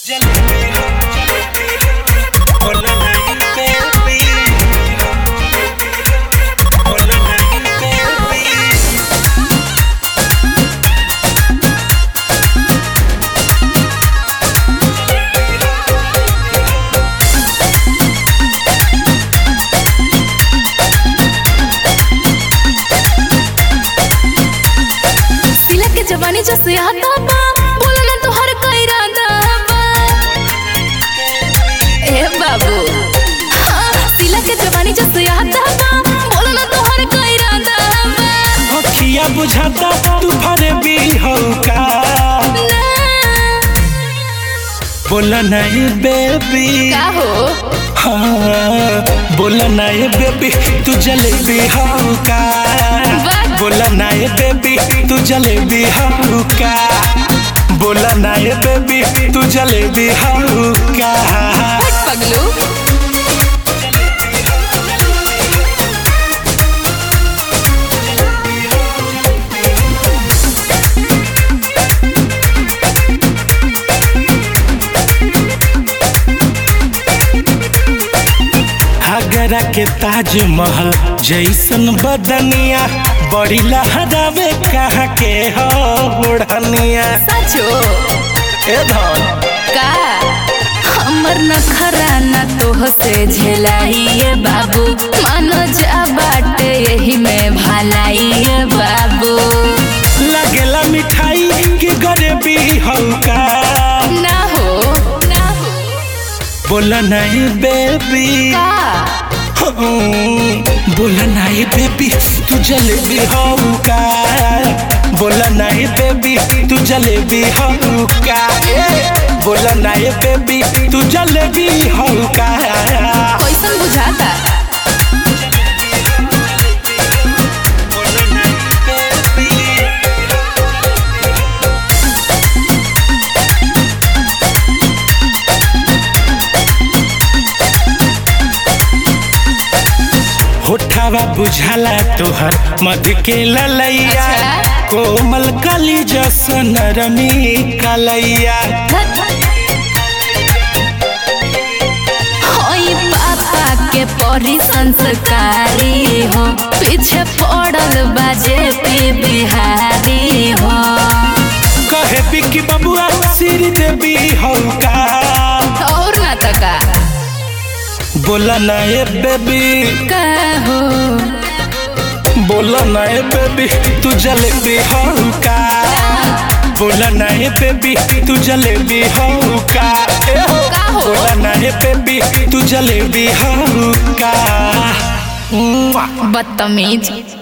जवानी जो सियाता बा बोला ना तोहर कोई इरादा बा ए बाबू सिला के जवानी जो सियाता बा बोला ना तोहर कोई इरादा बा अखिया बुझाता तू भरे भी हो का बोला नहीं बेबी का हो हाँ बोला नहीं बेबी तू जलेबी हो का बोला ना ये बेबी तू जलेबी हो का बोला ना ये बेबी तू जलेबी हो का पगलू आगरा के ताजमहल जैसन बदनिया बड़ी लहरावे कहाँ के हो ओढ़निया सचो ए धन का हमर नखरा ना तोह से झेलाइए बाबू मानो जा बाटे यही में भलाइए बाबू लगेला मिठाई की गरीबी हो का ना हो बोला नहीं बेबी बोला नहीं बेबी तू जलेबी हो का बोला नहीं बेबी तू जलेबी हो का बोला नहीं बेबी तू जलेबी हो का कैसन बुझाता होठावा बुझाला तोहर मध के ललैया कोमल कली जसन रमी कलैया होई पापा के परी संस्कारी हो पीछे पड़ल बाजे पे बिहारी हो कहे बिकी बबुआ सिर देवी हो का और ना तका बोला ना ये बेबी का हो बोला ना ये बेबी तू जलेबी हो का बोला ना ये बेबी तू जलेबी हो का बोला ना ये बेबी तू जलेबी हो का बदतमीज।